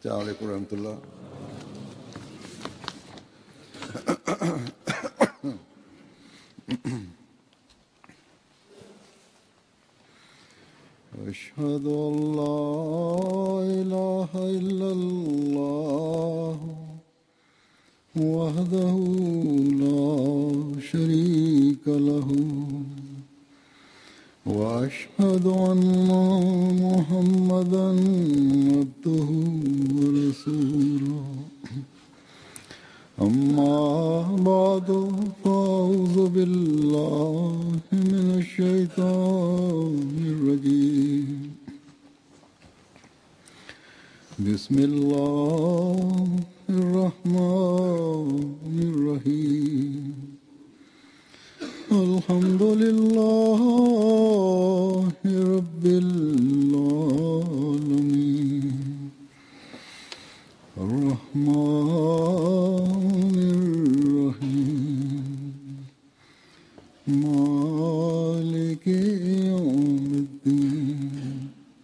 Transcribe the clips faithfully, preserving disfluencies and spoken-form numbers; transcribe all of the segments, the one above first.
السلام عليكم ورحمة الله. أشهد أن لا إله إلا الله وحده لا شريك له وأشهد أن محمدا عبده ورسوله أما بعد فأعوذ بالله من الشيطان الرجيم بسم الله الرحمن الرحيم الحمد لله رب العالمين الرحمن الرحيم مالك يوم الدين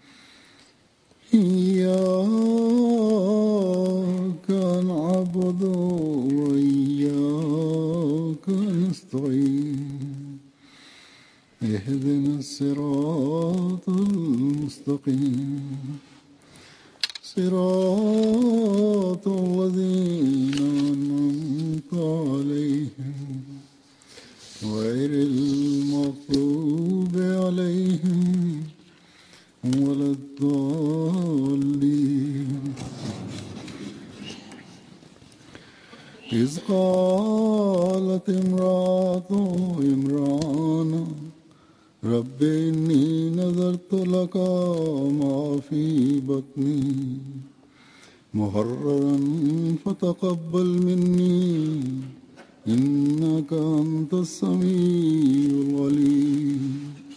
إياك نعبد وإياك نستعين اهدنا الصراط المستقيم صراط الذين أنعمت عليهم غير المغضوب عليهم ولا الضالين إذ قالت امرأة عمران رب إني نذرت لك ما في بطني محررا فتقبل مني إنك أنت السميع العليم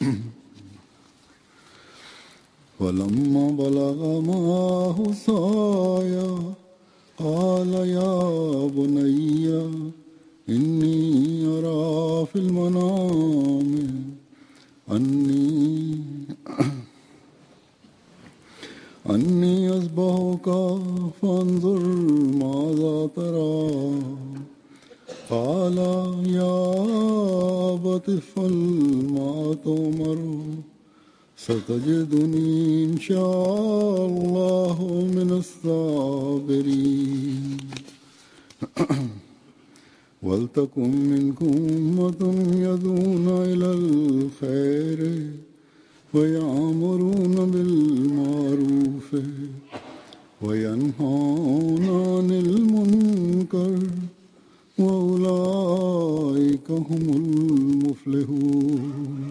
ولما بلغ معه السعي قال يا بني إني أرى في المنام أني أني أذبحك فانظر ماذا ترى قال يا أبت افعل ما تؤمر ستجدني إن شاء الله من الصابرين ولتكن منكم أمة يدعون إلى الخير ويأمرون بالمعروف وينهون عن المنكر وأولئك هم المفلحون.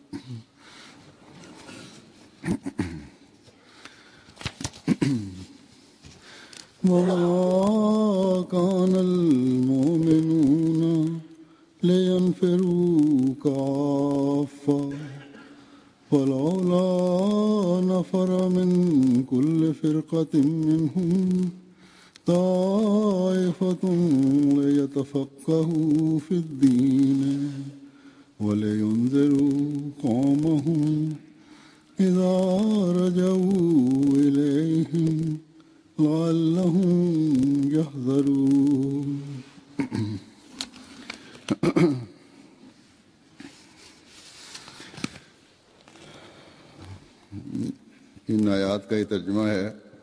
وما كان المؤمنون لينفروا كافة فلولا نفر من كل فرقة منهم طائفة ليتفقهوا في الدين ولينذروا قومهم إذا رجعوا إليهم لعلهم يحذرون. इन आयात का ये तर्जुमा है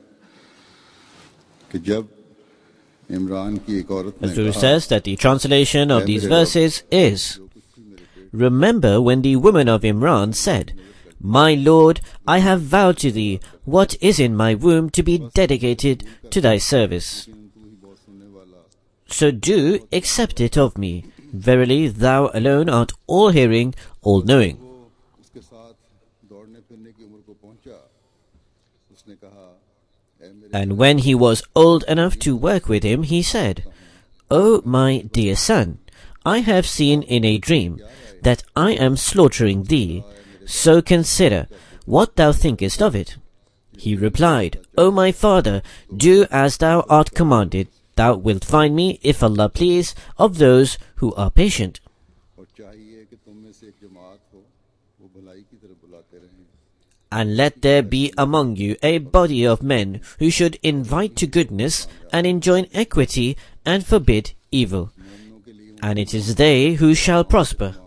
कि जब इमरान की एक औरत ने Azur says that the translation of these verses is, remember when the woman of Imran said, My Lord, I have vowed to thee what is in my womb to be dedicated to thy service. So do accept it of me. Verily thou alone art all-hearing, all-knowing. And when he was old enough to work with him, he said, O my dear son, I have seen in a dream that I am slaughtering thee. So consider what thou thinkest of it. He replied, O my father, do as thou art commanded. Thou wilt find me, if Allah please, of those who are patient. And let there be among you a body of men who should invite to goodness and enjoin equity and forbid evil. And it is they who shall prosper.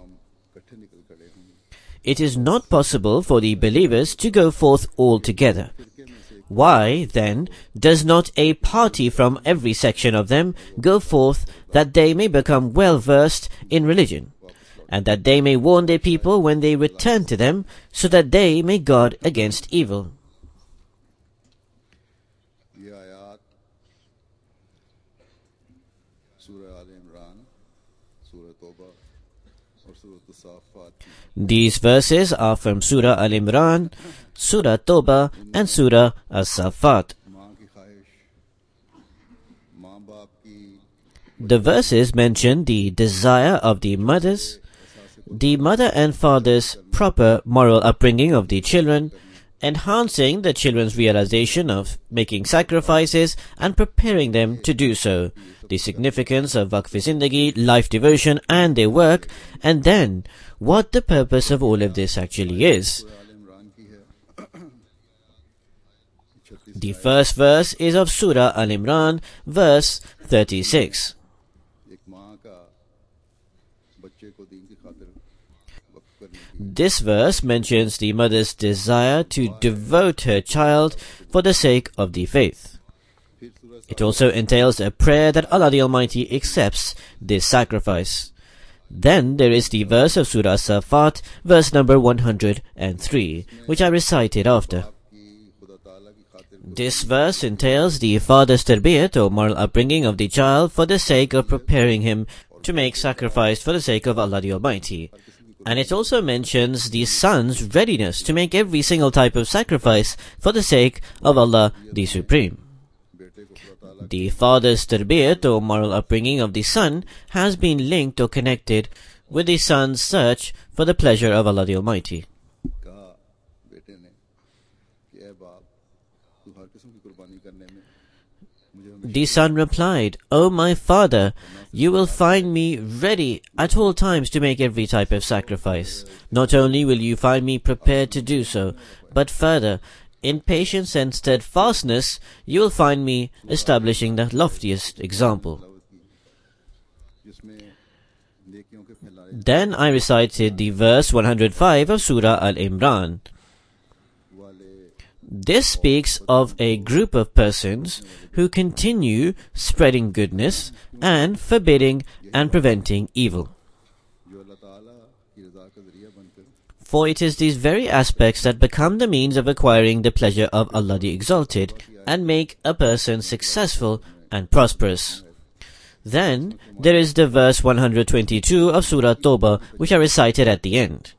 It is not possible for the believers to go forth all together. Why, then, does not a party from every section of them go forth, that they may become well versed in religion, and that they may warn their people when they return to them, so that they may guard against evil? These verses are from Surah Al-Imran, Surah Tawbah, and Surah As-Saffat. The verses mention the desire of the mothers, the mother and father's proper moral upbringing of the children, enhancing the children's realization of making sacrifices and preparing them to do so, the significance of Waqf-e-Zindagi, life devotion, and their work, and then what the purpose of all of this actually is. The first verse is of Surah Al-Imran, verse thirty-six. This verse mentions the mother's desire to devote her child for the sake of the faith. It also entails a prayer that Allah the Almighty accepts this sacrifice. Then there is the verse of Surah Saffat, verse number one hundred three, which I recited after. This verse entails the father's tarbiyat or moral upbringing of the child for the sake of preparing him to make sacrifice for the sake of Allah the Almighty. And it also mentions the son's readiness to make every single type of sacrifice for the sake of Allah the Supreme. The father's tarbiyat or moral upbringing of the son has been linked or connected with the son's search for the pleasure of Allah the Almighty. The son replied, "O my father, you will find me ready at all times to make every type of sacrifice. Not only will you find me prepared to do so, but further, in patience and steadfastness, you will find me establishing the loftiest example." Then I recited the verse one hundred five of Surah Al-Imran. This speaks of a group of persons who continue spreading goodness and forbidding and preventing evil. For it is these very aspects that become the means of acquiring the pleasure of Allah the Exalted and make a person successful and prosperous. Then there is the verse one hundred twenty-two of Surah Tawbah, which I recited at the end.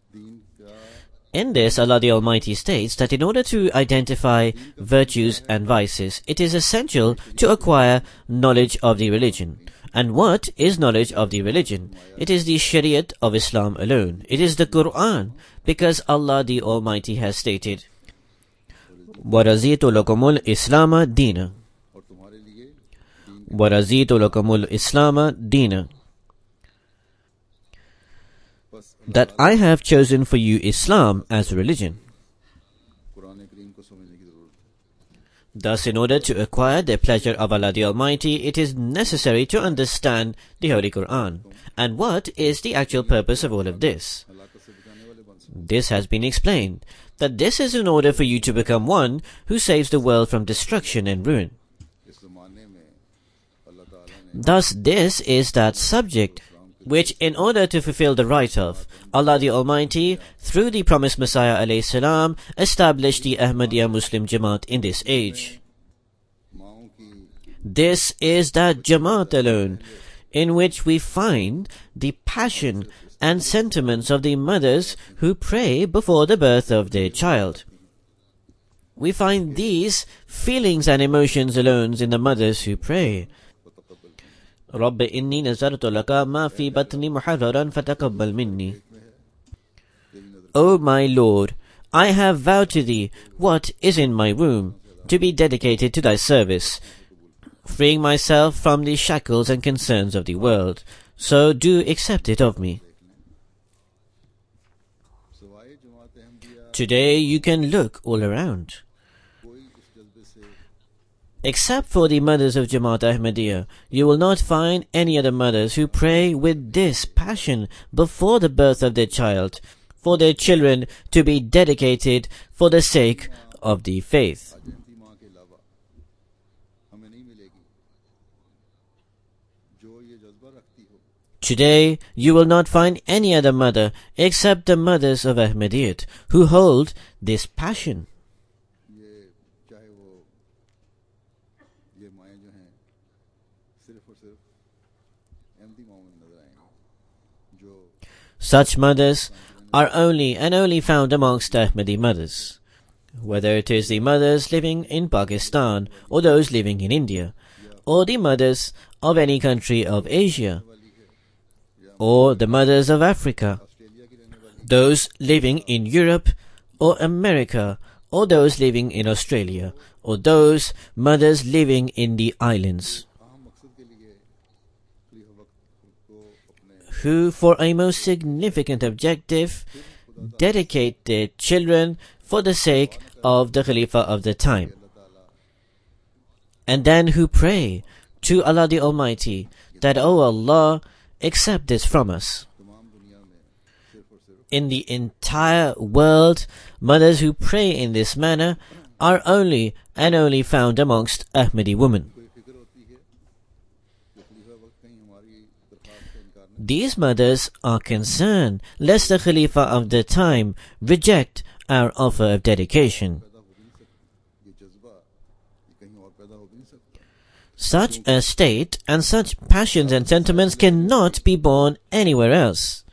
In this, Allah the Almighty states that in order to identify virtues and vices, it is essential to acquire knowledge of the religion. And what is knowledge of the religion? It is the Shariat of Islam alone. It is the Quran, because Allah the Almighty has stated, وَرَزِيتُ لَكُمُ الْإِسْلَامَ دِينًا وَرَزِيتُ لَكُمُ الْإِسْلَامَ دِينًا, that I have chosen for you Islam as a religion. Thus, in order to acquire the pleasure of Allah the Almighty, it is necessary to understand the Holy Quran. And what is the actual purpose of all of this? This has been explained, that this is in order for you to become one who saves the world from destruction and ruin. Thus, this is that subject which, in order to fulfill the right of Allah the Almighty, through the promised Messiah alayhi salam, established the Ahmadiyya Muslim Jamaat in this age. This is that Jamaat alone, in which we find the passion and sentiments of the mothers who pray before the birth of their child. We find these feelings and emotions alone in the mothers who pray. رَبِّ إِنِّي نَزَرْتُ لَكَ مَا فِي بَطْنِي مُحَرَّرًا فَتَقَبَّلْ مِنِّي. O my Lord, I have vowed to Thee what is in my womb, to be dedicated to Thy service, freeing myself from the shackles and concerns of the world. So do accept it of me. Today you can look all around. Except for the mothers of Jamaat Ahmadiyya, you will not find any other mothers who pray with this passion before the birth of their child, for their children to be dedicated for the sake of the faith. Today, you will not find any other mother except the mothers of Ahmadiyyat who hold this passion. Such mothers are only and only found amongst Ahmadi mothers, whether it is the mothers living in Pakistan or those living in India, or the mothers of any country of Asia, or the mothers of Africa, those living in Europe or America, or those living in Australia, or those mothers living in the islands, who for a most significant objective dedicate their children for the sake of the Khalifa of the time, and then who pray to Allah the Almighty that, "O Allah, accept this from us." In the entire world, mothers who pray in this manner are only and only found amongst Ahmadi women. These mothers are concerned lest the Khalifa of the time reject our offer of dedication. Such a state and such passions and sentiments cannot be born anywhere else.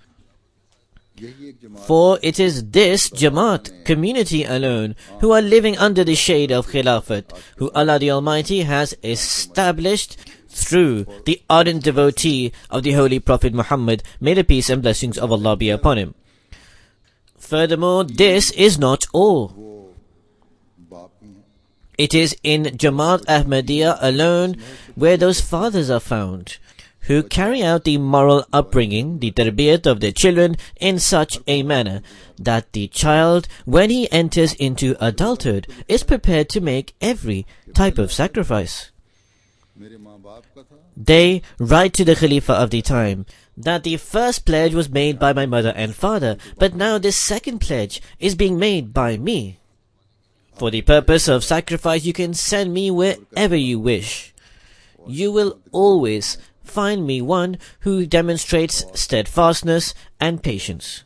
For it is this Jamaat community alone who are living under the shade of Khilafat, who Allah the Almighty has established through the ardent devotee of the Holy Prophet Muhammad, may the peace and blessings of Allah be upon him. Furthermore, this is not all. It is in Jamaat Ahmadiyya alone where those fathers are found, who carry out the moral upbringing, the tarbiyat of their children in such a manner that the child, when he enters into adulthood, is prepared to make every type of sacrifice. They write to the Khalifa of the time that the first pledge was made by my mother and father, but now this second pledge is being made by me. For the purpose of sacrifice, you can send me wherever you wish. You will always find me one who demonstrates steadfastness and patience.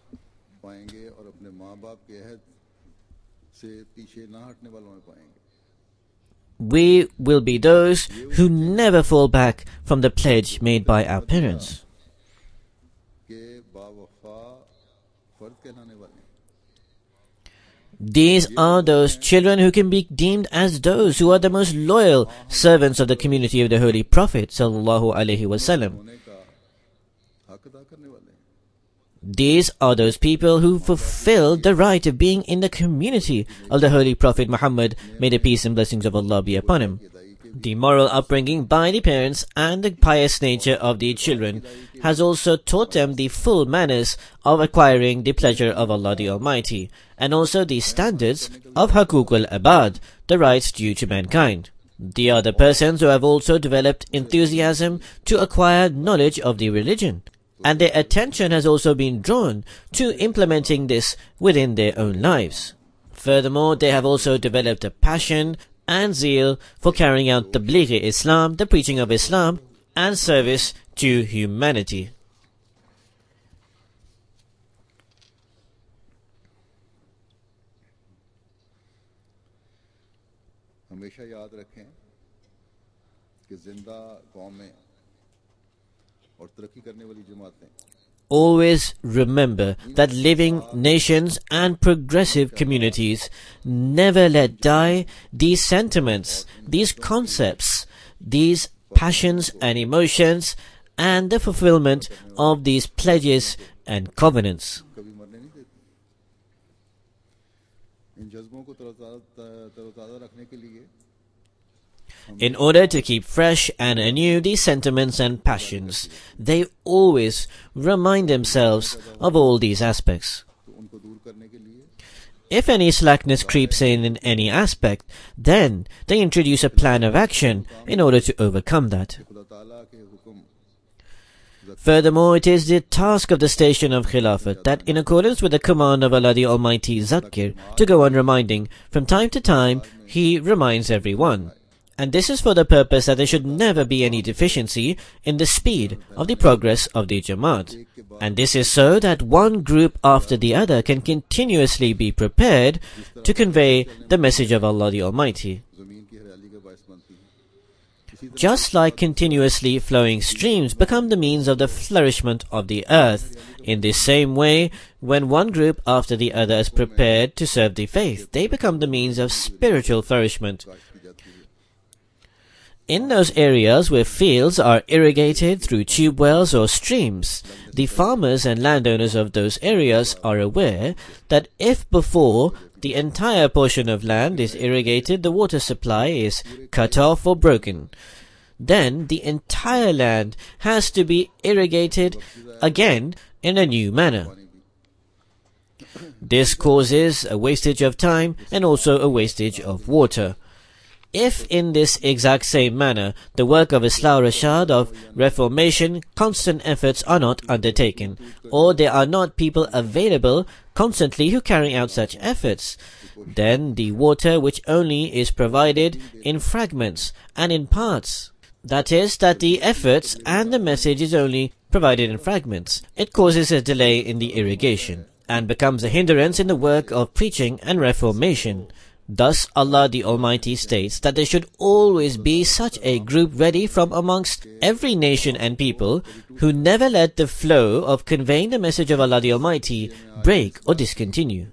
We will be those who never fall back from the pledge made by our parents. These are those children who can be deemed as those who are the most loyal servants of the community of the Holy Prophet sallallahu alaihi wasallam. These are those people who fulfill the right of being in the community of the Holy Prophet Muhammad, may the peace and blessings of Allah be upon him. The moral upbringing by the parents and the pious nature of the children has also taught them the full manners of acquiring the pleasure of Allah the Almighty, and also the standards of Haqooq al-Abad, the rights due to mankind. They are the persons who have also developed enthusiasm to acquire knowledge of the religion, and their attention has also been drawn to implementing this within their own lives. Furthermore, they have also developed a passion and zeal for carrying out the Tabligh-e-Islam, the preaching of Islam, and service to humanity. हमेशा याद रखें कि जिंदा कौमें और तरक्की करने वाली जमातें Always remember that living nations and progressive communities never let die these sentiments, these concepts, these passions and emotions, and the fulfillment of these pledges and covenants. In order to keep fresh and anew these sentiments and passions, they always remind themselves of all these aspects. If any slackness creeps in in any aspect, then they introduce a plan of action in order to overcome that. Furthermore, it is the task of the station of Khilafat that, in accordance with the command of Allah the Almighty Zakir, to go on reminding. From time to time, He reminds everyone. And this is for the purpose that there should never be any deficiency in the speed of the progress of the Jamaat. And this is so that one group after the other can continuously be prepared to convey the message of Allah the Almighty. Just like continuously flowing streams become the means of the flourishment of the earth, in the same way, when one group after the other is prepared to serve the faith, they become the means of spiritual flourishment. In those areas where fields are irrigated through tube wells or streams, the farmers and landowners of those areas are aware that if before the entire portion of land is irrigated, the water supply is cut off or broken, then the entire land has to be irrigated again in a new manner. This causes a wastage of time and also a wastage of water. If in this exact same manner the work of Islah Rashad of reformation, constant efforts are not undertaken, or there are not people available constantly who carry out such efforts, then the water which only is provided in fragments and in parts, that is, that the efforts and the message is only provided in fragments, it causes a delay in the irrigation and becomes a hindrance in the work of preaching and reformation. Thus Allah the Almighty states that there should always be such a group ready from amongst every nation and people who never let the flow of conveying the message of Allah the Almighty break or discontinue.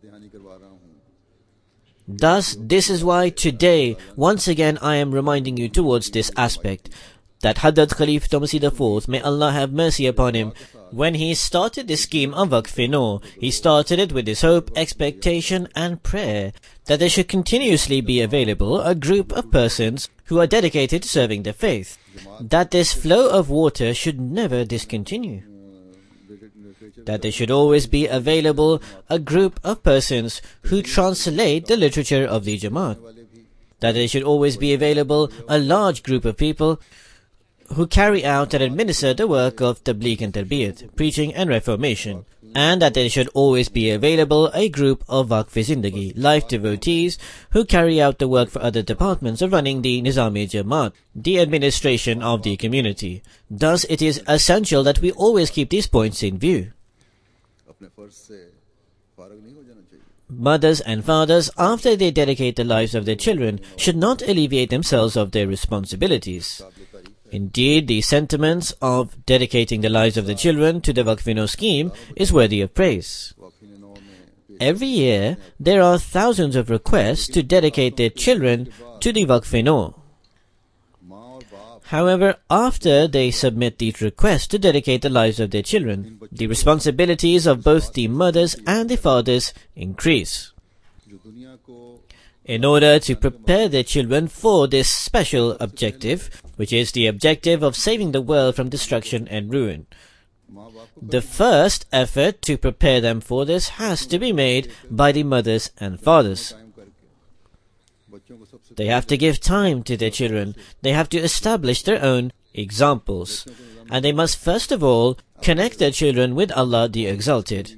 Thus, this is why today, once again I am reminding you towards this aspect, that Hadrat Khalifa Masih the fourth, may Allah have mercy upon him, when he started this scheme of Waqf-e-Nau, he started it with his hope, expectation and prayer that there should continuously be available a group of persons who are dedicated to serving the faith, that this flow of water should never discontinue, that there should always be available a group of persons who translate the literature of the Jamaat, that there should always be available a large group of people who carry out and administer the work of Tabligh and Tarbiyat, preaching and reformation, and that there should always be available a group of Waqf-e-Zindagi, life devotees, who carry out the work for other departments of running the Nizam-e Jamaat, the administration of the community. Thus, it is essential that we always keep these points in view. Mothers and fathers, after they dedicate the lives of their children, should not alleviate themselves of their responsibilities. Indeed, the sentiments of dedicating the lives of the children to the Waqf-e-Nau scheme is worthy of praise. Every year, there are thousands of requests to dedicate their children to the Waqf-e-Nau. However, after they submit these requests to dedicate the lives of their children, the responsibilities of both the mothers and the fathers increase. In order to prepare their children for this special objective, which is the objective of saving the world from destruction and ruin, the first effort to prepare them for this has to be made by the mothers and fathers. They have to give time to their children, they have to establish their own examples, and they must first of all connect their children with Allah the Exalted.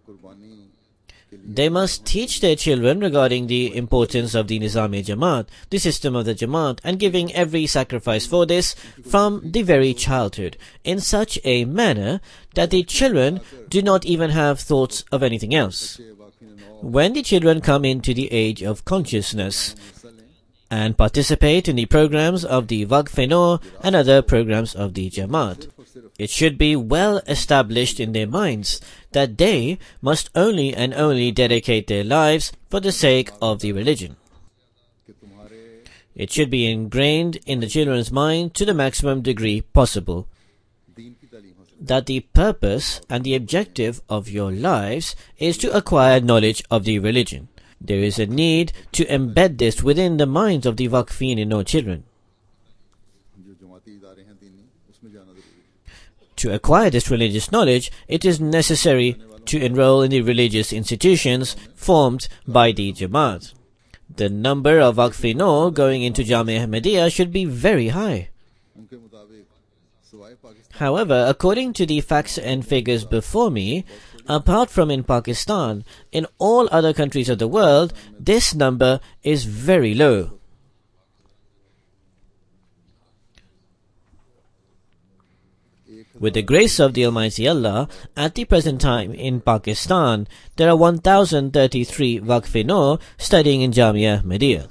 They must teach their children regarding the importance of the Nizam-e Jamaat, the system of the Jamaat, and giving every sacrifice for this from the very childhood, in such a manner that the children do not even have thoughts of anything else. When the children come into the age of consciousness and participate in the programs of the Waqf-e-Nau and other programs of the Jamaat, it should be well established in their minds that they must only and only dedicate their lives for the sake of the religion. It should be ingrained in the children's mind to the maximum degree possible that the purpose and the objective of your lives is to acquire knowledge of the religion. There is a need to embed this within the minds of the Waqf-e-Nau children. To acquire this religious knowledge, it is necessary to enroll in the religious institutions formed by the Jamaat. The number of Waqf-e-Nau going into Jamia Ahmadiyya should be very high. However, according to the facts and figures before me, apart from in Pakistan, in all other countries of the world, this number is very low. With the grace of the Almighty Allah, at the present time in Pakistan, there are one thousand thirty-three Waqf-e-Nau studying in Jamia Ahmadiyya.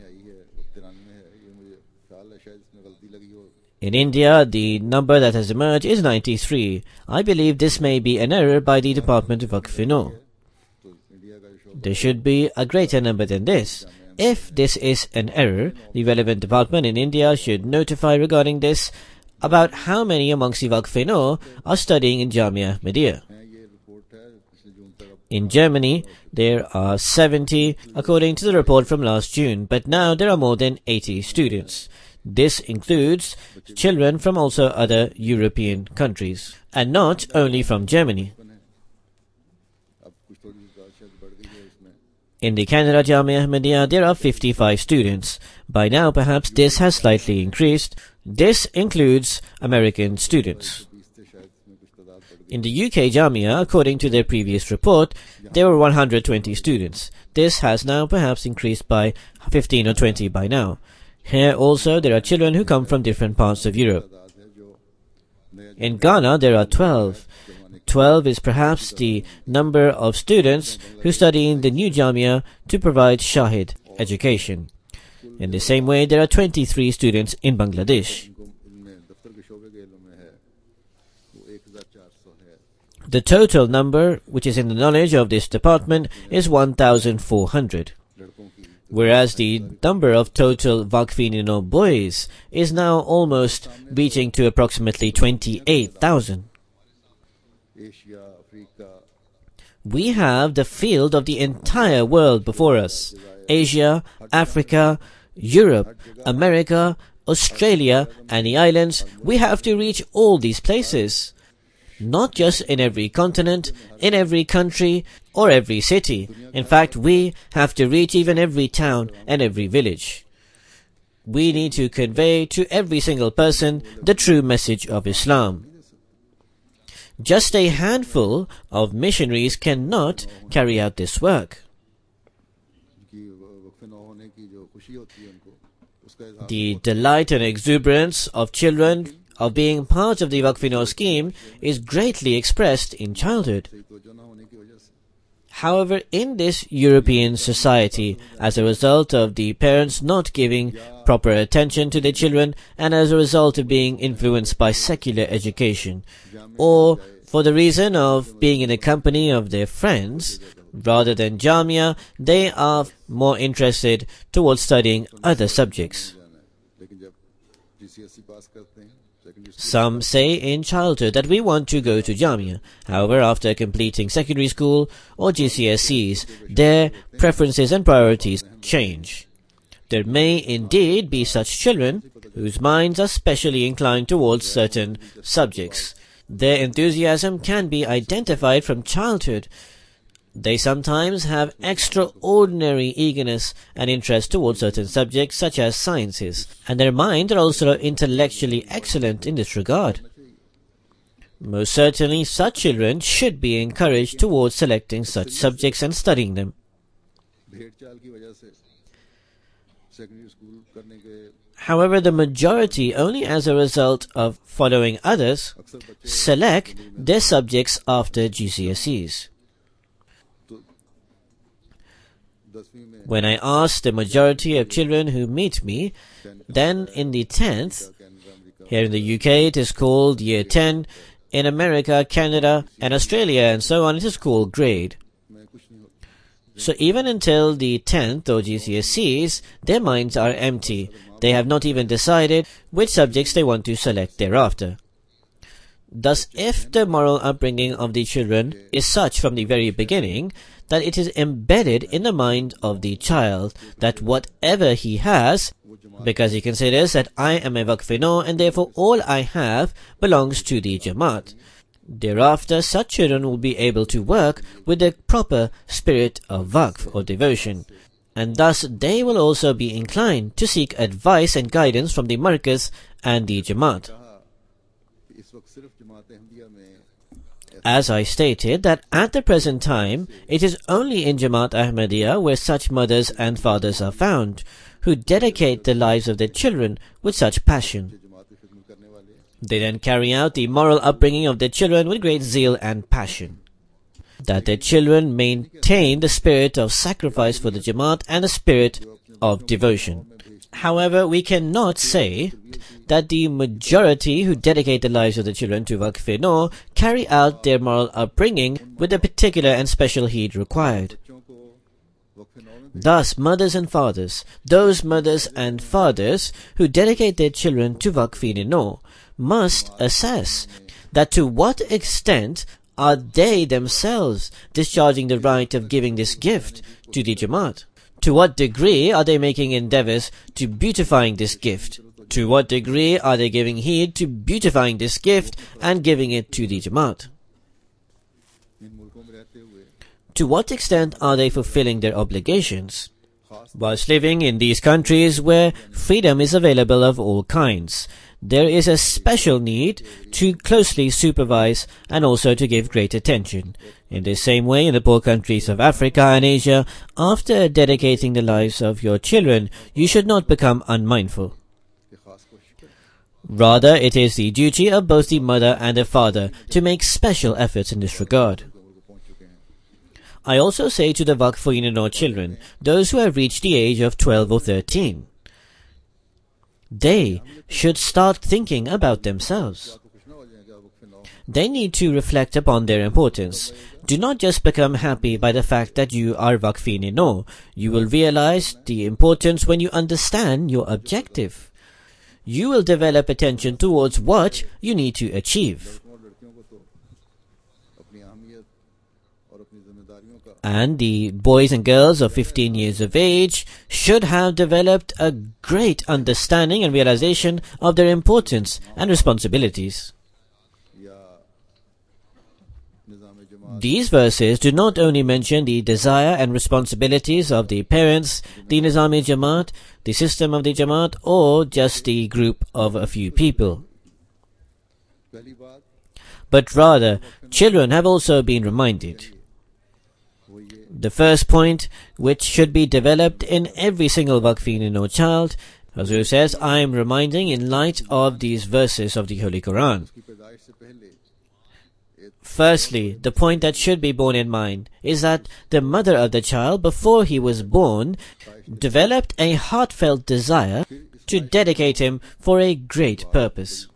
In India, the number that has emerged is ninety-three. I believe this may be an error by the Department of Waqf-e-Nau. There should be a greater number than this. If this is an error, the relevant department in India should notify regarding this about how many amongst the Waqf-e-Nau are studying in Jamia Ahmadiyya. In Germany, there are seventy according to the report from last June, but now there are more than eighty students. This includes children from also other European countries, and not only from Germany. In the Canada Jamia Ahmadiyya, there are fifty-five students. By now, perhaps this has slightly increased. This includes American students. In the U K Jamia, according to their previous report, there were one hundred twenty students. This has now perhaps increased by fifteen or twenty by now. Here also there are children who come from different parts of Europe. In Ghana there are twelve. twelve is perhaps the number of students who study in the new Jamia to provide Shahid education. In the same way, there are twenty-three students in Bangladesh. The total number, which is in the knowledge of this department, is one thousand four hundred. Whereas the number of total Waqf-e-Nau boys is now almost reaching to approximately twenty-eight thousand. We have the field of the entire world before us. Asia, Africa, Europe, America, Australia, and the islands. We have to reach all these places. Not just in every continent, in every country, or every city. In fact, we have to reach even every town and every village. We need to convey to every single person the true message of Islam. Just a handful of missionaries cannot carry out this work. The delight and exuberance of children of being part of the Waqf-e-Nau scheme is greatly expressed in childhood. However, in this European society, as a result of the parents not giving proper attention to their children and as a result of being influenced by secular education, or for the reason of being in the company of their friends, rather than Jamia, they are more interested towards studying other subjects. Some say in childhood that we want to go to Jamia. However, after completing secondary school or G C S Es, their preferences and priorities change. There may indeed be such children whose minds are specially inclined towards certain subjects. Their enthusiasm can be identified from childhood. They sometimes have extraordinary eagerness and interest towards certain subjects such as sciences, and their minds are also intellectually excellent in this regard. Most certainly, such children should be encouraged towards selecting such subjects and studying them. However, the majority, only as a result of following others, select their subjects after G C S Es. When I ask the majority of children who meet me, then in the tenth, here in the U K it is called Year ten, in America, Canada, and Australia, and so on, it is called grade. So even until the tenth or G C S Es, their minds are empty. They have not even decided which subjects they want to select thereafter. Thus, if the moral upbringing of the children is such from the very beginning that it is embedded in the mind of the child that whatever he has, because he considers that I am a Waqf-e-Nau and therefore all I have belongs to the Jamaat, Thereafter, such children will be able to work with the proper spirit of Waqf or devotion, and thus they will also be inclined to seek advice and guidance from the Markaz and the Jamaat. As I stated, that at the present time, it is only in Jamaat Ahmadiyya where such mothers and fathers are found, who dedicate the lives of their children with such passion. They then carry out the moral upbringing of their children with great zeal and passion, that their children maintain the spirit of sacrifice for the Jamaat and the spirit of devotion. However, we cannot say that the majority who dedicate the lives of the children to Waqf-e-Nau carry out their moral upbringing with the particular and special heed required. Thus, mothers and fathers, those mothers and fathers who dedicate their children to Waqf-e-Nau must assess that to what extent are they themselves discharging the right of giving this gift to the Jamaat. To what degree are they making endeavors to beautifying this gift? To what degree are they giving heed to beautifying this gift and giving it to the Jamaat? To what extent are they fulfilling their obligations? Whilst living in these countries where freedom is available of all kinds, there is a special need to closely supervise and also to give great attention. In the same way, in the poor countries of Africa and Asia, after dedicating the lives of your children, you should not become unmindful. Rather, it is the duty of both the mother and the father to make special efforts in this regard. I also say to the Waqf-e-Nau children, those who have reached the age of twelve or thirteen, they should start thinking about themselves. They need to reflect upon their importance. Do not just become happy by the fact that you are Waqf-e-Nau. You will realize the importance when you understand your objective. You will develop attention towards what you need to achieve. And the boys and girls of fifteen years of age should have developed a great understanding and realization of their importance and responsibilities. These verses do not only mention the desire and responsibilities of the parents, the Nizami Jamaat, the system of the Jamaat, or just the group of a few people, but rather children have also been reminded. The first point, which should be developed in every single Waqf-e-Nau child, Hazur says, I am reminding in light of these verses of the Holy Quran. Firstly, the point that should be borne in mind is that the mother of the child, before he was born, developed a heartfelt desire to dedicate him for a great purpose.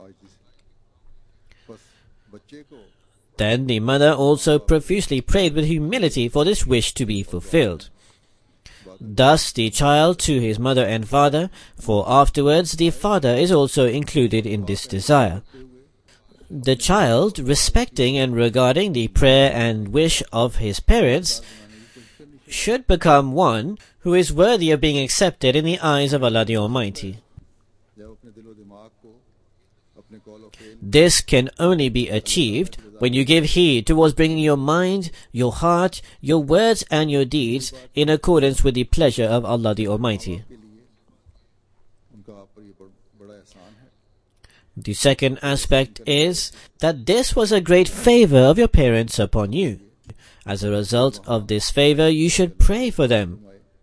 Then the mother also profusely prayed with humility for this wish to be fulfilled. Thus the child to his mother and father, for afterwards the father is also included in this desire. The child, respecting and regarding the prayer and wish of his parents, should become one who is worthy of being accepted in the eyes of Allah the Almighty. This can only be achieved when you give heed towards bringing your mind, your heart, your words and your deeds in accordance with the pleasure of Allah the Almighty. The second aspect is that this was a great favor of your parents upon you. As a result of this favor, you should pray for them.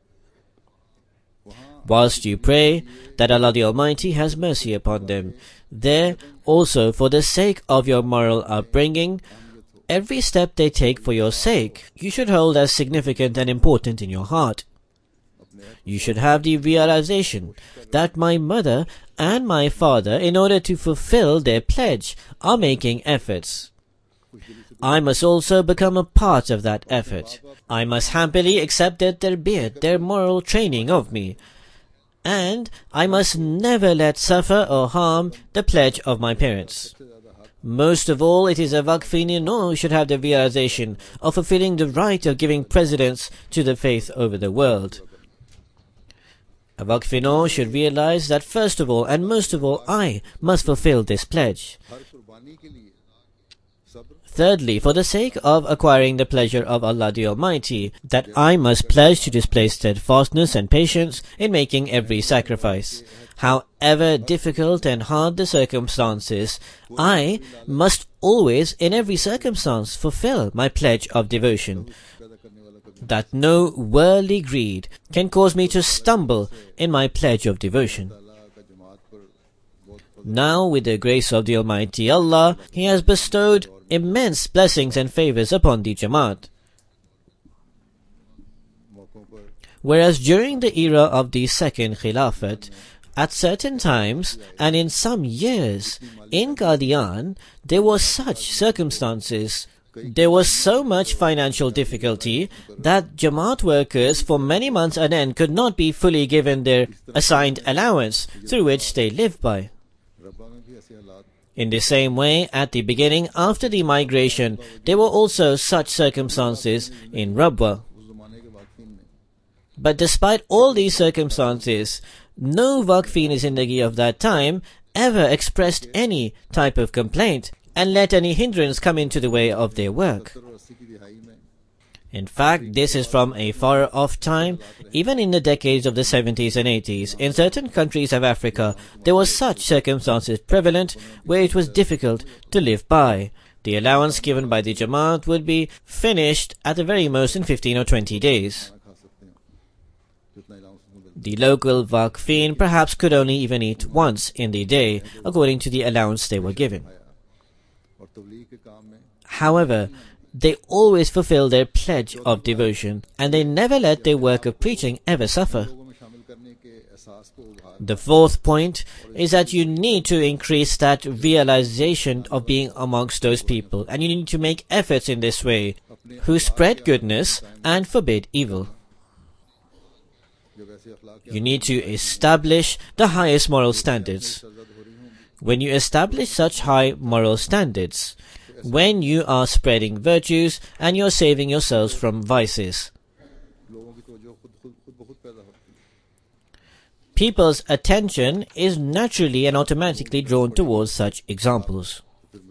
Whilst you pray that Allah the Almighty has mercy upon them, there also, for the sake of your moral upbringing, every step they take for your sake, you should hold as significant and important in your heart. You should have the realization that my mother and my father, in order to fulfill their pledge, are making efforts. I must also become a part of that effort. I must happily accept their tarbiyat, their moral training of me. And I must never let suffer or harm the pledge of my parents. Most of all, it is a Waqf-e-Nau who should have the realization of fulfilling the right of giving precedence to the faith over the world. A Waqf-e-Nau should realize that first of all and most of all, I must fulfill this pledge. Thirdly, for the sake of acquiring the pleasure of Allah the Almighty, that I must pledge to display steadfastness and patience in making every sacrifice. However difficult and hard the circumstances, I must always, in every circumstance, fulfill my pledge of devotion, that no worldly greed can cause me to stumble in my pledge of devotion. Now, with the grace of the Almighty Allah, He has bestowed immense blessings and favors upon the Jamaat. Whereas during the era of the second Khilafat, at certain times and in some years, in Qadian, there were such circumstances, there was so much financial difficulty that Jamaat workers for many months on end could not be fully given their assigned allowance through which they lived by. In the same way, at the beginning, after the migration, there were also such circumstances in Rabwa. But despite all these circumstances, no Waqf-e Zindagi of that time ever expressed any type of complaint and let any hindrance come into the way of their work. In fact, this is from a far off time. Even in the decades of the seventies and eighties, in certain countries of Africa, there were such circumstances prevalent where it was difficult to live by. The allowance given by the Jamaat would be finished at the very most in fifteen or twenty days. The local Waqf perhaps could only even eat once in the day, according to the allowance they were given. However, they always fulfill their pledge of devotion, and they never let their work of preaching ever suffer. The fourth point is that you need to increase that realization of being amongst those people, and you need to make efforts in this way, who spread goodness and forbid evil. You need to establish the highest moral standards. When you establish such high moral standards, when you are spreading virtues and you are saving yourselves from vices, people's attention is naturally and automatically drawn towards such examples.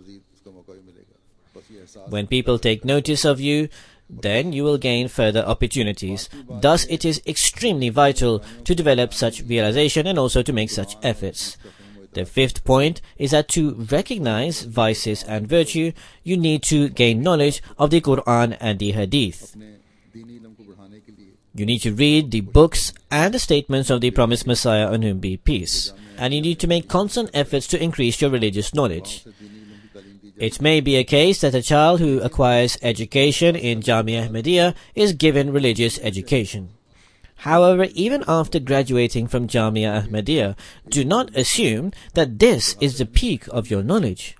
When people take notice of you, then you will gain further opportunities. Thus, it is extremely vital to develop such realization and also to make such efforts. The fifth point is that to recognize vices and virtue, you need to gain knowledge of the Quran and the Hadith. You need to read the books and the statements of the promised Messiah, on whom be peace. And you need to make constant efforts to increase your religious knowledge. It may be a case that a child who acquires education in Jamia Ahmadiyya is given religious education. However, even after graduating from Jamia Ahmadiyya, do not assume that this is the peak of your knowledge.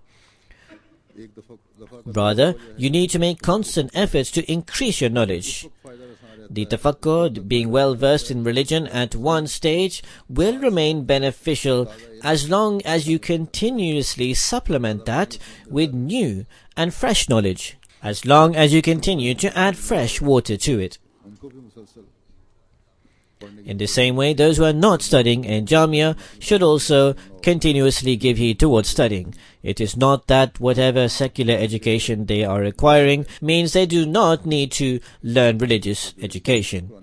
Rather, you need to make constant efforts to increase your knowledge. The tafakkur, being well versed in religion at one stage, will remain beneficial as long as you continuously supplement that with new and fresh knowledge, as long as you continue to add fresh water to it. In the same way, those who are not studying in Jamia should also continuously give heed towards studying. It is not that whatever secular education they are acquiring means they do not need to learn religious education.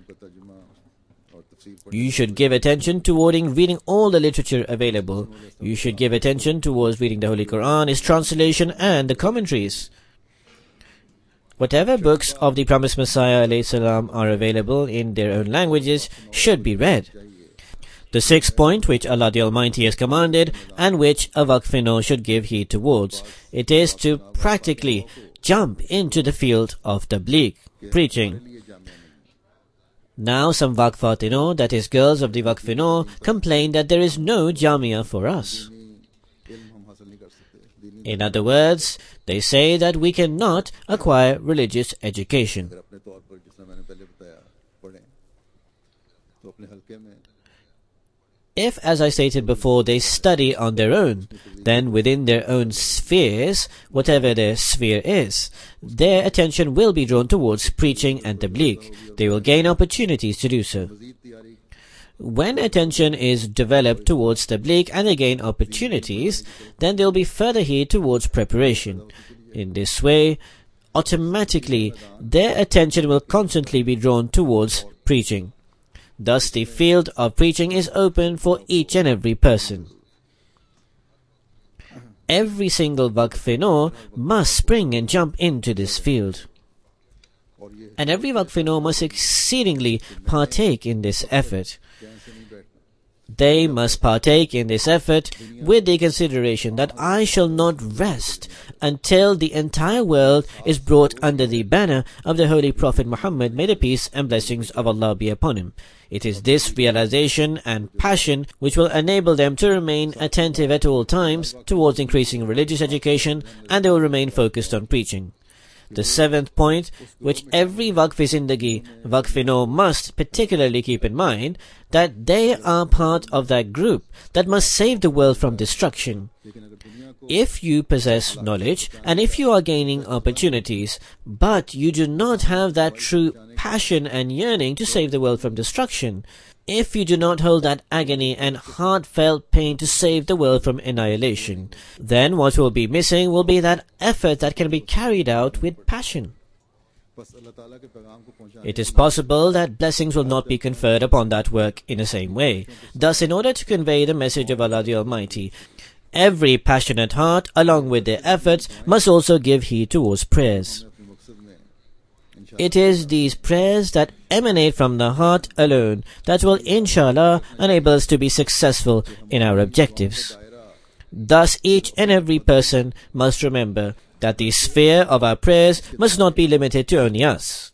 You should give attention towards reading all the literature available. You should give attention towards reading the Holy Quran, its translation and the commentaries. Whatever books of the promised Messiah alayhi salam are available in their own languages should be read. The sixth point which Allah the Almighty has commanded and which a Waqf should give heed towards, it is to practically jump into the field of tabligh, preaching. Now some Waqfatino, that is girls of the Waqf, complain that there is no Jamia for us. In other words, they say that we cannot acquire religious education. If, as I stated before, they study on their own, then within their own spheres, whatever their sphere is, their attention will be drawn towards preaching and tabligh. They will gain opportunities to do so. When attention is developed towards tabligh and they gain opportunities, then there will be further heed towards preparation. In this way, automatically their attention will constantly be drawn towards preaching. Thus the field of preaching is open for each and every person. Every single Waqf-e-Nau must spring and jump into this field. And every Waqf-e-Nau must exceedingly partake in this effort. They must partake in this effort with the consideration that I shall not rest until the entire world is brought under the banner of the Holy Prophet Muhammad, may the peace and blessings of Allah be upon him. It is this realization and passion which will enable them to remain attentive at all times towards increasing religious education, and they will remain focused on preaching. The seventh point, which every Waqf-e-Zindagi, Waqf-e-Nau must particularly keep in mind, that they are part of that group that must save the world from destruction. If you possess knowledge and if you are gaining opportunities, but you do not have that true passion and yearning to save the world from destruction, if you do not hold that agony and heartfelt pain to save the world from annihilation, then what will be missing will be that effort that can be carried out with passion. It is possible that blessings will not be conferred upon that work in the same way. Thus, in order to convey the message of Allah the Almighty, every passionate heart, along with their efforts, must also give heed towards prayers. It is these prayers that emanate from the heart alone that will, inshallah, enable us to be successful in our objectives. Thus, each and every person must remember that the sphere of our prayers must not be limited to only us.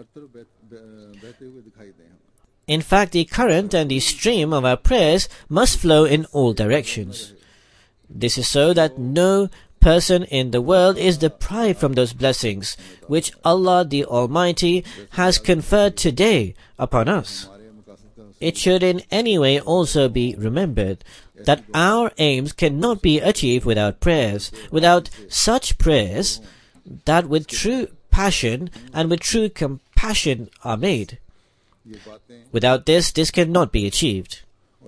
In fact, the current and the stream of our prayers must flow in all directions. This is so that no person in the world is deprived from those blessings which Allah the Almighty has conferred today upon us. It should in any way also be remembered that our aims cannot be achieved without prayers, without such prayers that with true passion and with true compassion are made. Without this, this cannot be achieved.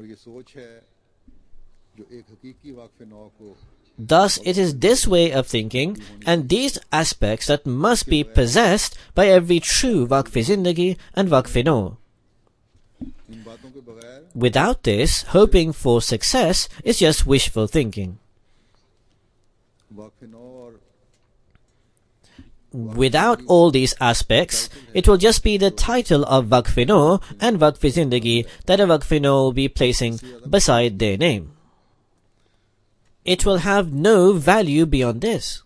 Thus, it is this way of thinking and these aspects that must be possessed by every true Waqf-e-Zindagi and Waqf-e-Nau. Without this, hoping for success is just wishful thinking. Without all these aspects, it will just be the title of Waqf-e-Nau and Waqf-e-Zindagi that a Waqf-e-Nau will be placing beside their name. It will have no value beyond this.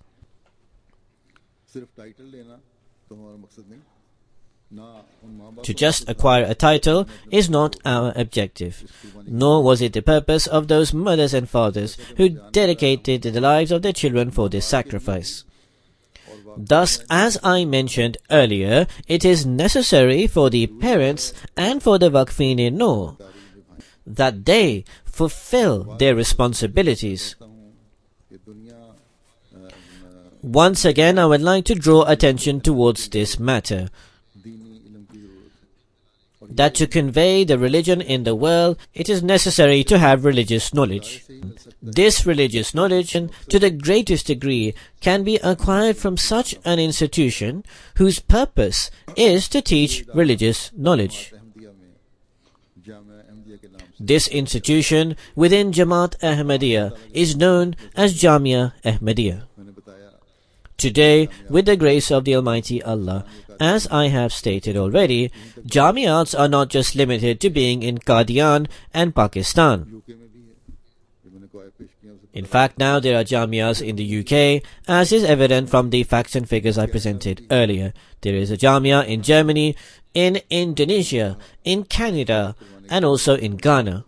To just acquire a title is not our objective, nor was it the purpose of those mothers and fathers who dedicated the lives of their children for this sacrifice. Thus, as I mentioned earlier, it is necessary for the parents and for the Waqf-e-Nau that they fulfill their responsibilities. Once again, I would like to draw attention towards this matter, that to convey the religion in the world, it is necessary to have religious knowledge. This religious knowledge, to the greatest degree, can be acquired from such an institution whose purpose is to teach religious knowledge. This institution within Jamaat Ahmadiyya is known as Jamia Ahmadiyya. Today, with the grace of the Almighty Allah, as I have stated already, Jamiats are not just limited to being in Qadian and Pakistan. In fact, now there are Jamias in the U K, as is evident from the facts and figures I presented earlier. There is a Jamia in Germany, in Indonesia, in Canada, and also in Ghana.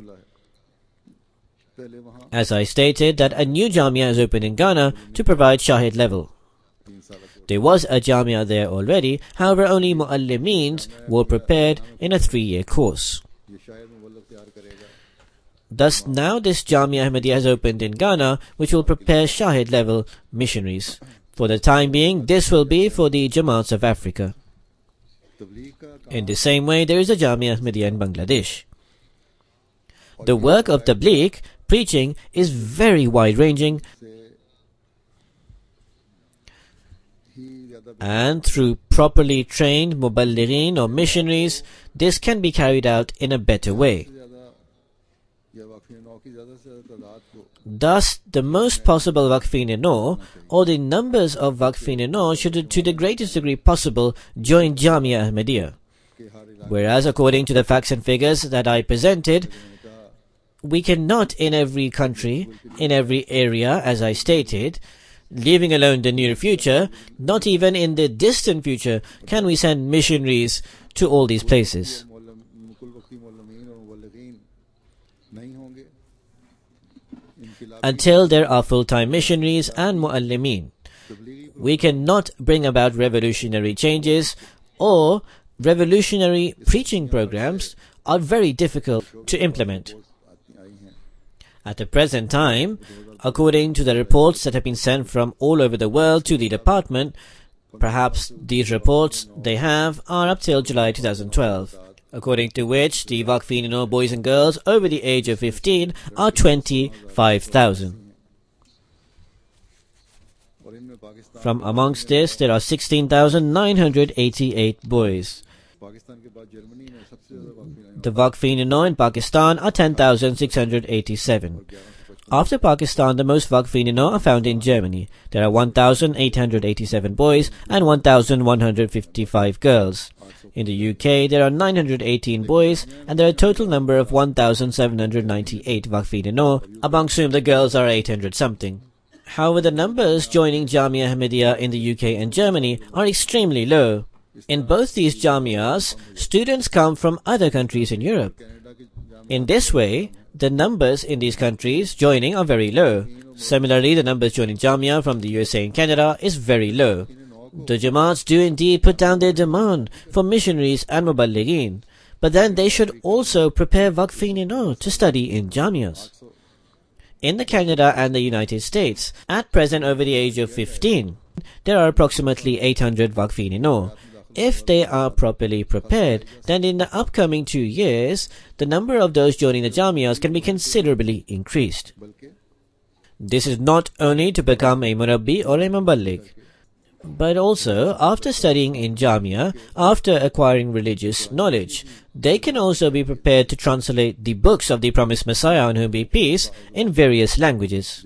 As I stated, that a new Jamia is opened in Ghana to provide Shahid level. There was a Jamia there already, however only Muallimeens were prepared in a three-year course. Thus now this Jamia Ahmadiyya has opened in Ghana, which will prepare Shahid level missionaries. For the time being, this will be for the Jamaats of Africa. In the same way, there is a Jamia Ahmadiyya in Bangladesh. The work of Tabligh, preaching, is very wide-ranging. And through properly trained muballighin or missionaries, this can be carried out in a better way. Thus, the most possible Waqf-e-Nor, or the numbers of Waqf-e-Nor, should to the greatest degree possible join Jamia Ahmadiyya. Whereas according to the facts and figures that I presented, we cannot in every country, in every area, as I stated, leaving alone the near future, not even in the distant future can we send missionaries to all these places. Until there are full-time missionaries and muallimin, we cannot bring about revolutionary changes, or revolutionary preaching programs are very difficult to implement. At the present time, according to the reports that have been sent from all over the world to the department, perhaps these reports they have are up till July two thousand twelve, according to which the Waqf-e-Nor boys and girls over the age of fifteen are twenty-five thousand. From amongst this, there are sixteen thousand nine hundred eighty-eight boys. The Waqf-e-Nor in Pakistan are ten thousand six hundred eighty-seven. After Pakistan, the most Waqf-e-Nor are found in Germany. There are one thousand eight hundred eighty-seven boys and one thousand one hundred fifty-five girls. In the U K, there are nine hundred eighteen boys and there are a total number of one thousand seven hundred ninety-eight Waqf-e-Nor, amongst whom the girls are eight hundred something. However, the numbers joining Jamia Ahmadiyya in the U K and Germany are extremely low. In both these Jamias, students come from other countries in Europe. In this way, the numbers in these countries joining are very low. Similarly, the numbers joining Jamia from the U S A and Canada is very low. The Jamaats do indeed put down their demand for missionaries and muballighin, but then they should also prepare Waqf-e-Nor to study in Jamias. In the Canada and the United States, at present over the age of fifteen, there are approximately eight hundred Waqf-e-Nor. If they are properly prepared, then in the upcoming two years, the number of those joining the Jamias can be considerably increased. This is not only to become a Murabbi or a Muballigh, but also after studying in Jamia, after acquiring religious knowledge, they can also be prepared to translate the books of the promised Messiah, on whom be peace, in various languages.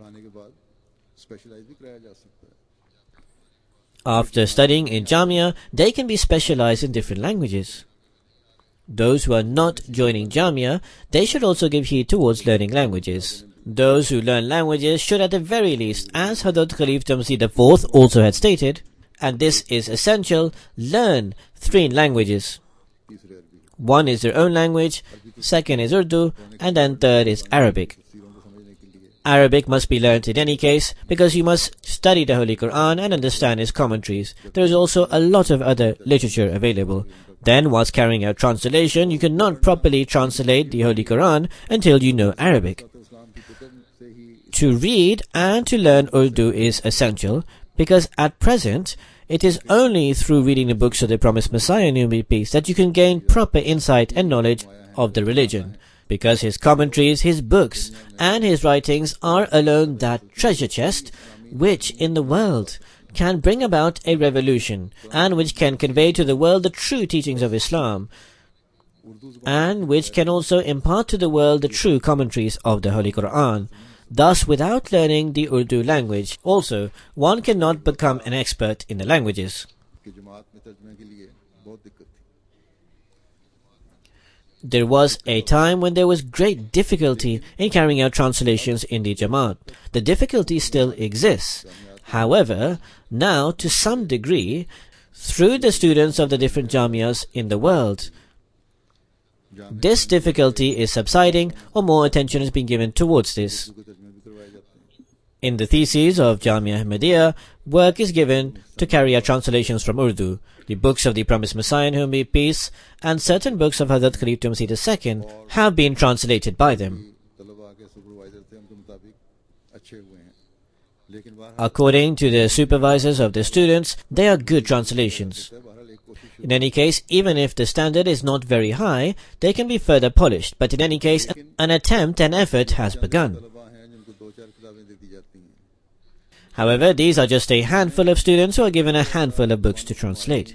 After studying in Jamia, they can be specialized in different languages. Those who are not joining Jamia, they should also give heed towards learning languages. Those who learn languages should at the very least, as Hazrat Khalifah Masih the fourth also had stated, and this is essential, learn three languages. One is their own language, second is Urdu, and then third is Arabic. Arabic must be learnt in any case, because you must study the Holy Quran and understand its commentaries. There is also a lot of other literature available. Then, whilst carrying out translation, you cannot properly translate the Holy Quran until you know Arabic. To read and to learn Urdu is essential, because at present, it is only through reading the books of the promised Messiah, on whom be peace, that you can gain proper insight and knowledge of the religion. Because his commentaries, his books, and his writings are alone that treasure chest which in the world can bring about a revolution, and which can convey to the world the true teachings of Islam, and which can also impart to the world the true commentaries of the Holy Quran. Thus, without learning the Urdu language, also, one cannot become an expert in the languages. There was a time when there was great difficulty in carrying out translations in the Jamaat. The difficulty still exists. However, now, to some degree, through the students of the different Jamias in the world, this difficulty is subsiding, or more attention is being given towards this. In the theses of Jamia Ahmadiyya, work is given to carry out translations from Urdu, the books of the promised Messiah, in whom be peace, and certain books of Hazrat Khalifah Masih the second have been translated by them. According to the supervisors of the students, they are good translations. In any case, even if the standard is not very high, they can be further polished, but in any case, an attempt and effort has begun. However, these are just a handful of students who are given a handful of books to translate.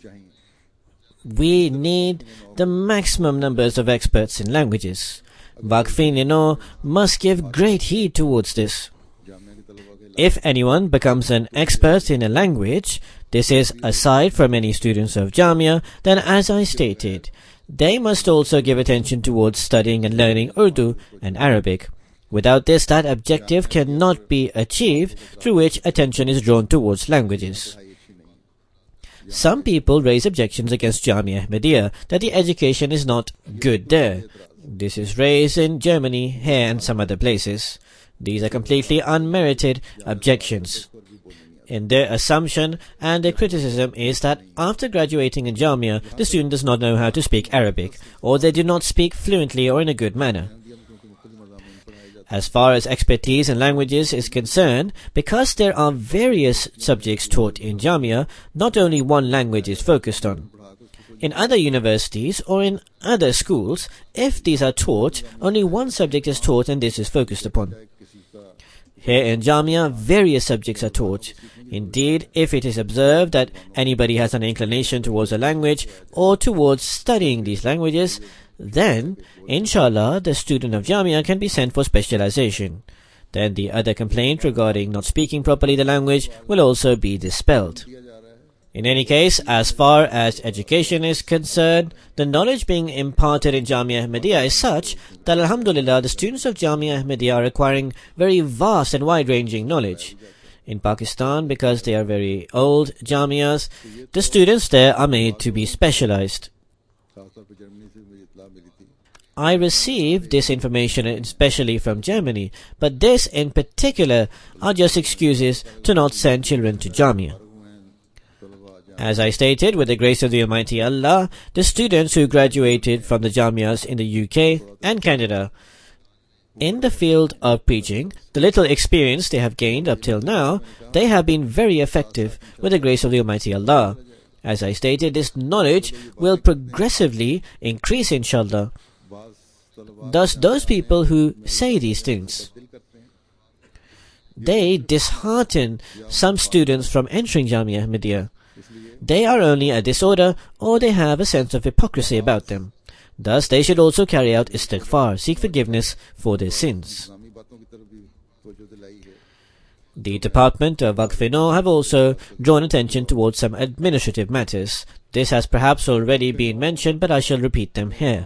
We need the maximum numbers of experts in languages. Waqf-e-Nino must give great heed towards this. If anyone becomes an expert in a language, this is aside from any students of Jamia, then as I stated, they must also give attention towards studying and learning Urdu and Arabic. Without this, that objective cannot be achieved, through which attention is drawn towards languages. Some people raise objections against Jamia Ahmadiyya that the education is not good there. This is raised in Germany, here and some other places. These are completely unmerited objections. In their assumption and their criticism is that after graduating in Jamia, the student does not know how to speak Arabic, or they do not speak fluently or in a good manner. As far as expertise in languages is concerned, because there are various subjects taught in Jamia, not only one language is focused on. In other universities or in other schools, if these are taught, only one subject is taught and this is focused upon. Here in Jamia, various subjects are taught. Indeed, if it is observed that anybody has an inclination towards a language or towards studying these languages, then, inshallah, the student of Jamia can be sent for specialization. Then the other complaint regarding not speaking properly the language will also be dispelled. In any case, as far as education is concerned, the knowledge being imparted in Jamia Ahmadiyya is such that alhamdulillah the students of Jamia Ahmadiyya are acquiring very vast and wide-ranging knowledge. In Pakistan, because they are very old Jamias, the students there are made to be specialized. I received this information especially from Germany, but this in particular are just excuses to not send children to Jamia. As I stated, with the grace of the Almighty Allah, the students who graduated from the Jamias in the U K and Canada, in the field of preaching, the little experience they have gained up till now, they have been very effective with the grace of the Almighty Allah. As I stated, this knowledge will progressively increase inshallah. Thus, those people who say these things, they dishearten some students from entering Jamia Ahmadiyya. They are only a disorder or they have a sense of hypocrisy about them. Thus, they should also carry out istighfar, seek forgiveness for their sins. The Department of Waqf-e-Nino have also drawn attention towards some administrative matters. This has perhaps already been mentioned, but I shall repeat them here.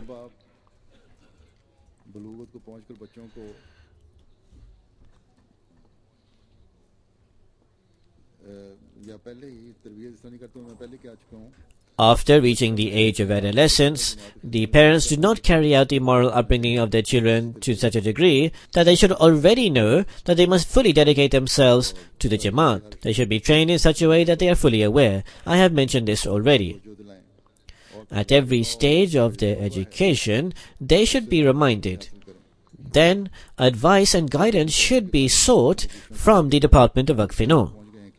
After reaching the age of adolescence, the parents do not carry out the moral upbringing of their children to such a degree that they should already know that they must fully dedicate themselves to the Jamaat. They should be trained in such a way that they are fully aware. I have mentioned this already. At every stage of their education, they should be reminded. Then, advice and guidance should be sought from the Department of Waqf-e-Nino.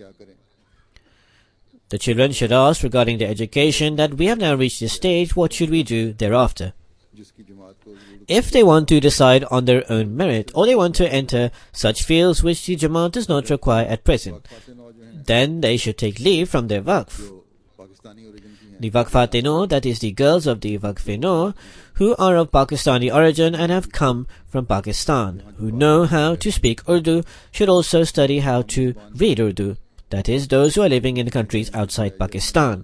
The children should ask regarding their education that we have now reached this stage, what should we do thereafter? If they want to decide on their own merit, or they want to enter such fields which the Jamaat does not require at present, then they should take leave from their Waqf. The Waqfat-e-Nino, that is the girls of the Waqf-e-Nino, who are of Pakistani origin and have come from Pakistan, who know how to speak Urdu, should also study how to read Urdu. That is, those who are living in the countries outside Pakistan.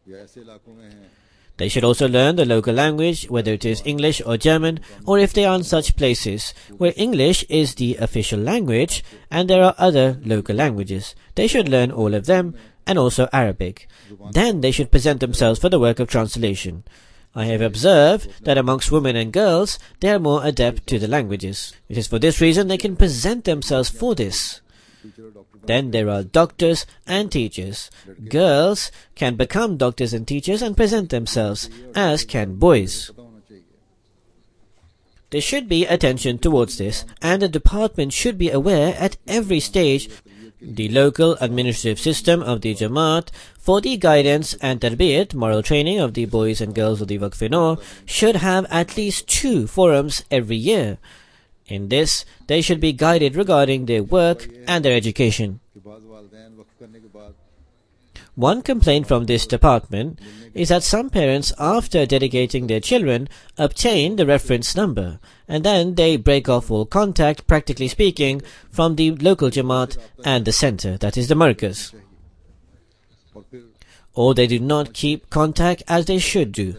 They should also learn the local language, whether it is English or German, or if they are in such places where English is the official language and there are other local languages. They should learn all of them, and also Arabic. Then they should present themselves for the work of translation. I have observed that amongst women and girls, they are more adept to the languages. It is for this reason they can present themselves for this. Then there are doctors and teachers. Girls can become doctors and teachers and present themselves, as can boys. There should be attention towards this, and the department should be aware at every stage the local administrative system of the Jamaat for the guidance and tarbiyat, moral training of the boys and girls of the Waqf-e-Nino should have at least two forums every year. In this, they should be guided regarding their work and their education. कि बाज़ वालिदैन वक्फ करने के बाद One complaint from this department is that some parents, after dedicating their children, obtain the reference number and then they break off all contact, practically speaking, from the local Jamaat and the center, that is the Markaz. Or they do not keep contact as they should do.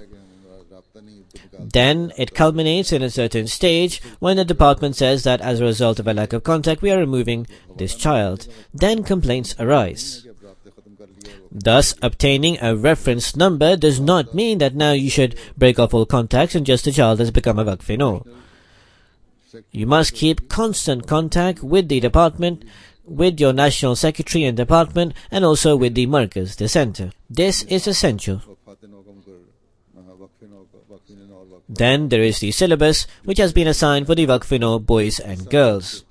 Then it culminates in a certain stage when the department says that as a result of a lack of contact we are removing this child. Then complaints arise. Thus, obtaining a reference number does not mean that now you should break off all contacts and just the child has become a Waqf-e-Nau. You must keep constant contact with the department, with your national secretary and department, and also with the Markaz, the center. This is essential. Then there is the syllabus, which has been assigned for the Waqf-e-Nau boys and girls.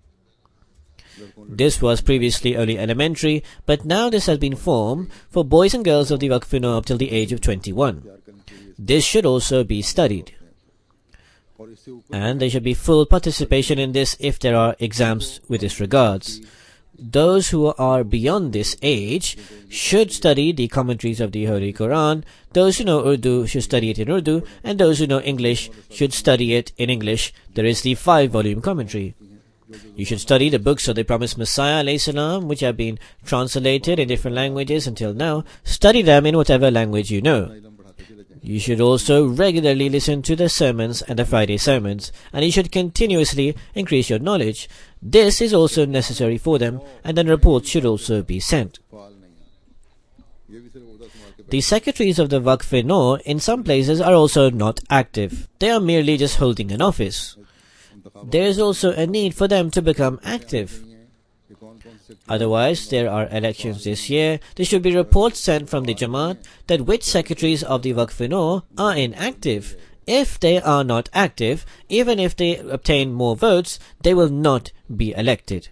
This was previously only elementary, but now this has been formed for boys and girls of the Waqf-e-Nau up till the age of twenty-one. This should also be studied. And there should be full participation in this if there are exams with this regards. Those who are beyond this age should study the commentaries of the Holy Quran. Those who know Urdu should study it in Urdu, and those who know English should study it in English. There is the five-volume commentary. You should study the books of the promised Messiah alayhi salam, which have been translated in different languages until now. Study them in whatever language you know. You should also regularly listen to the sermons and the Friday sermons, and you should continuously increase your knowledge. This is also necessary for them, and then reports should also be sent. The secretaries of the Waqf-e-Nau in some places are also not active. They are merely just holding an office. There is also a need for them to become active. Otherwise, there are elections this year. There should be reports sent from the Jamaat that which secretaries of the Waqf-e-Nau are inactive. If they are not active, even if they obtain more votes, they will not be elected.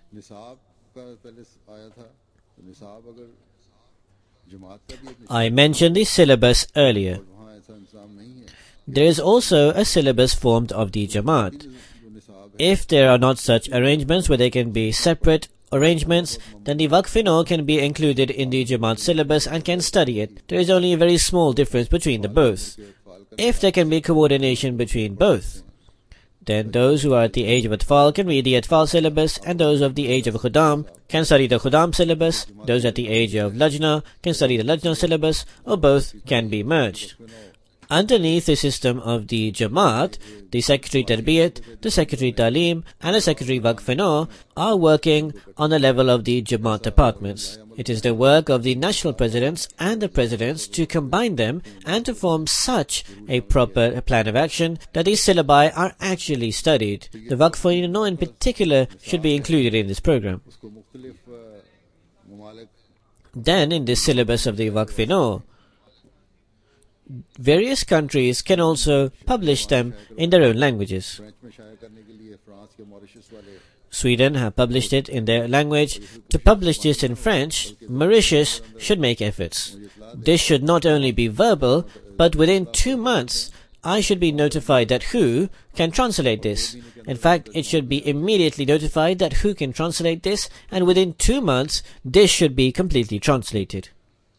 I mentioned the syllabus earlier. There is also a syllabus formed of the Jamaat. If there are not such arrangements where they can be separate arrangements, then the Waqf-e-Nau can be included in the Jamaat syllabus and can study it. There is only a very small difference between the both. If there can be coordination between both, then those who are at the age of Atfal can read the Atfal syllabus, and those of the age of Khudam can study the Khudam syllabus. Those at the age of Lajna can study the Lajna syllabus, or both can be merged. Underneath the system of the Jamaat, the Secretary Tarbiyat, the Secretary Talim, and the Secretary Waqf-e-Nau are working on the level of the Jamaat departments. It is the work of the national presidents and the presidents to combine them and to form such a proper plan of action that these syllabi are actually studied. The Waqf-e-Nau in particular should be included in this program. Then in this syllabus of the Waqf-e-Nau, various countries can also publish them in their own languages. Sweden have published it in their language. To publish this in French, Mauritius should make efforts. This should not only be verbal, but within two months, I should be notified that who can translate this. In fact, it should be immediately notified that who can translate this, and within two months, this should be completely translated.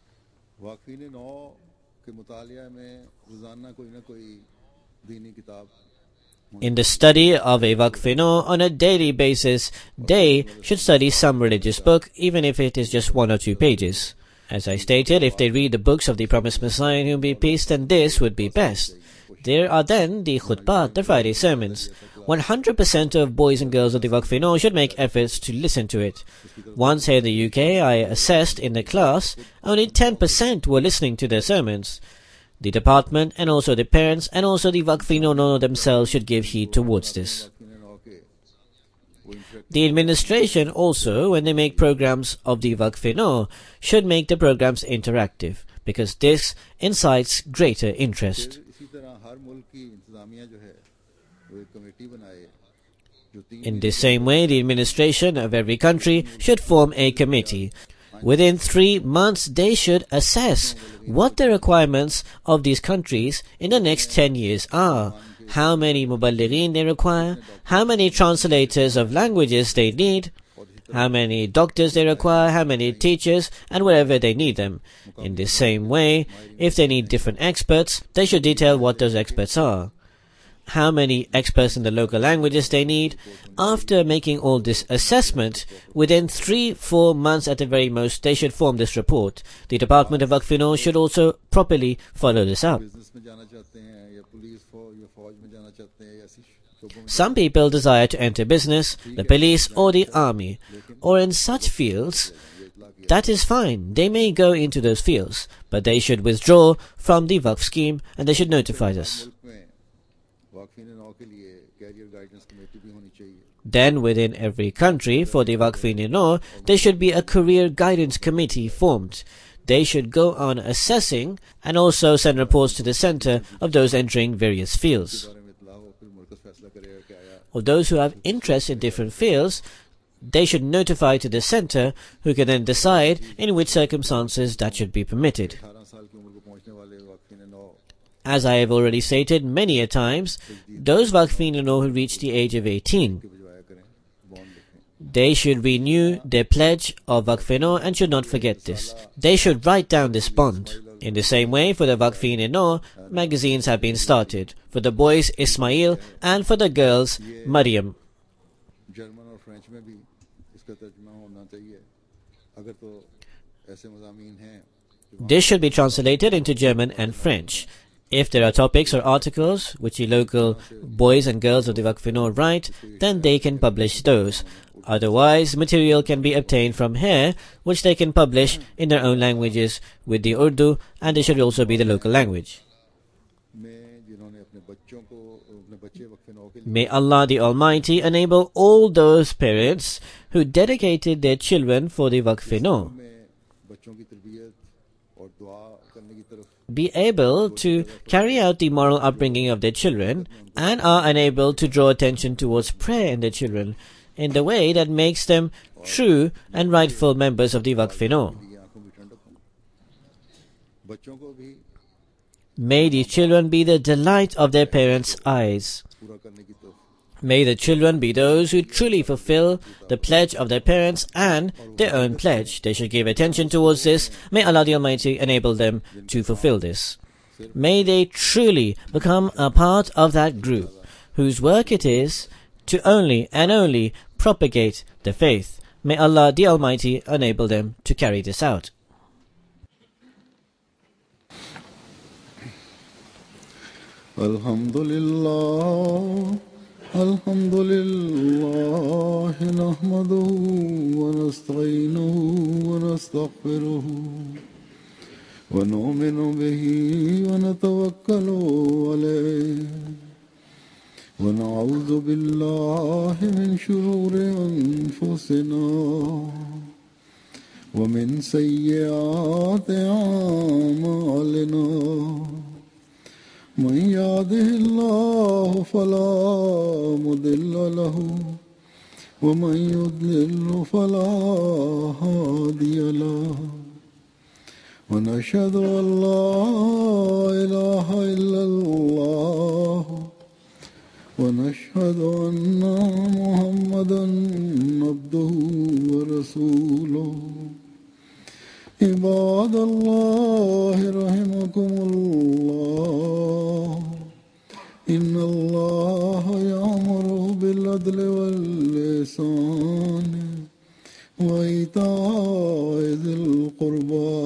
In the study of a Waqf-e-Nau on a daily basis, they should study some religious book, even if it is just one or two pages. As I stated, if they read the books of the promised Messiah in whom be peace, then this would be best. There are then the khutbah, the Friday sermons. one hundred percent of boys and girls of the Waqf-e-Nau should make efforts to listen to it. Once here in the U K, I assessed in the class, only ten percent were listening to their sermons. The department and also the parents and also the Waqf-e-Nau themselves should give heed towards this. The administration also, when they make programs of the Waqf-e-Nau, should make the programs interactive, because this incites greater interest. In the same way, the administration of every country should form a committee. Within three months, they should assess what the requirements of these countries in the next ten years are. How many muballighin they require, how many translators of languages they need, how many doctors they require, how many teachers, and wherever they need them. In the same way, if they need different experts, they should detail what those experts are, how many experts in the local languages they need. After making all this assessment, within three, four months at the very most, they should form this report. The Department of Waqf-e-Nau should also properly follow this up. Some people desire to enter business, the police or the army, or in such fields. That is fine. They may go into those fields, but they should withdraw from the Waqf scheme and they should notify us. Then within every country, for the Waqf-e-Nau, there should be a career guidance committee formed. They should go on assessing and also send reports to the center of those entering various fields. Of those who have interest in different fields, they should notify to the center, who can then decide in which circumstances that should be permitted. As I have already stated many a times, those Waqf-e-Nau who reach the age of eighteen, they should renew their pledge of Waqf-e-Nau and should not forget this. They should write down this bond. In the same way, for the Waqf-e-Nau, magazines have been started. For the boys, Ismail, and for the girls, Maryam. This should be translated into German and French. If there are topics or articles which the local boys and girls of the Waqf-e-Nau write, then they can publish those. Otherwise, material can be obtained from here, which they can publish in their own languages with the Urdu, and it should also be the local language. May Allah the Almighty enable all those parents who dedicated their children for the Waqf-e-Nau be able to carry out the moral upbringing of their children and are unable to draw attention towards prayer in their children in the way that makes them true and rightful members of the Waqf-e-Nau. May the children be the delight of their parents' eyes. May the children be those who truly fulfill the pledge of their parents and their own pledge. They should give attention towards this. May Allah the Almighty enable them to fulfill this. May they truly become a part of that group whose work it is to only and only propagate the faith. May Allah the Almighty enable them to carry this out. Alhamdulillah. الحمد لله نحمده ونستعينه ونستغفره ونؤمن به ونتوكل عليه ونعوذ بالله من شرور أنفسنا ومن سيئات أعمالنا من يهده الله فلا مضل له ومن يضلل فلا هادي له ونشهد أن لا إله إلا الله ونشهد أن محمدا عبده ورسوله عباد الله رحمكم الله إن الله يأمر بالعدل والإحسان وإيتاء ذي القربى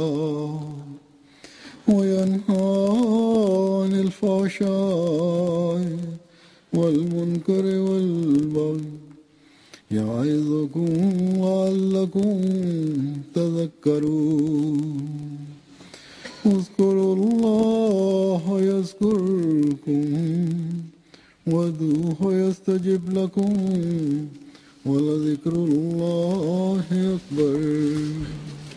وينهى عن الفحشاء والمنكر والبغي يعظكم لعلكم تذكرون اذكروا الله يذكركم وادعوه يستجب لكم ولذكر الله أكبر.